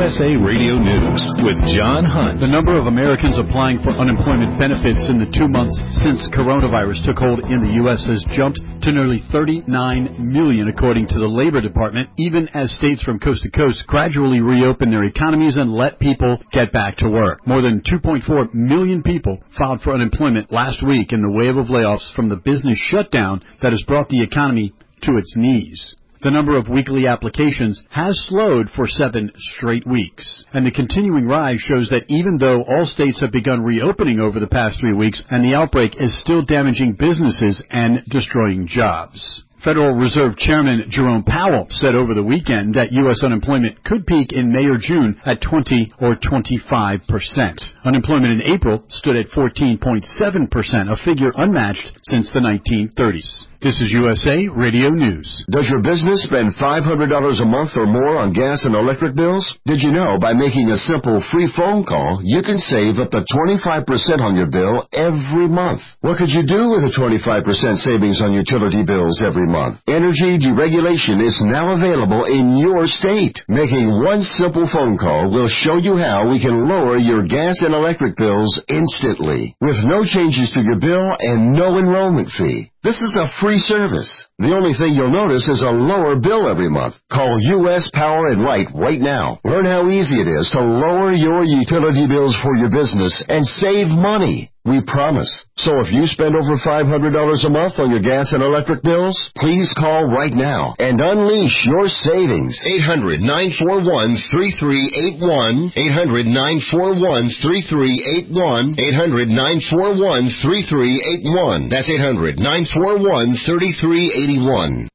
USA Radio News with John Hunt. The number of Americans applying for unemployment benefits in the 2 months since coronavirus took hold in the U.S. has jumped to nearly 39 million, according to the Labor Department, even as states from coast to coast gradually reopen their economies and let people get back to work. More than 2.4 million people filed for unemployment last week in the wave of layoffs from the business shutdown that has brought the economy to its knees. The number of weekly applications has slowed for 7 straight weeks, and the continuing rise shows that even though all states have begun reopening over the past 3 weeks, and the outbreak is still damaging businesses and destroying jobs. Federal Reserve Chairman Jerome Powell said over the weekend that U.S. unemployment could peak in May or June at 20 or 25%. Unemployment in April stood at 14.7%, a figure unmatched since the 1930s. This is USA Radio News. Does your business spend $500 a month or more on gas and electric bills? Did you know by making a simple free phone call, you can save up to 25% on your bill every month? What could you do with a 25% savings on utility bills every month? Energy deregulation is now available in your state. Making one simple phone call will show you how we can lower your gas and electric bills instantly, with no changes to your bill and no enrollment fee. This is a free service. The only thing you'll notice is a lower bill every month. Call U.S. Power and Light right now. Learn how easy it is to lower your utility bills for your business and save money. We promise. So if you spend over $500 a month on your gas and electric bills, please call right now and unleash your savings. 800-941-3381. 800-941-3381. 800-941-3381. That's 800-941-3381.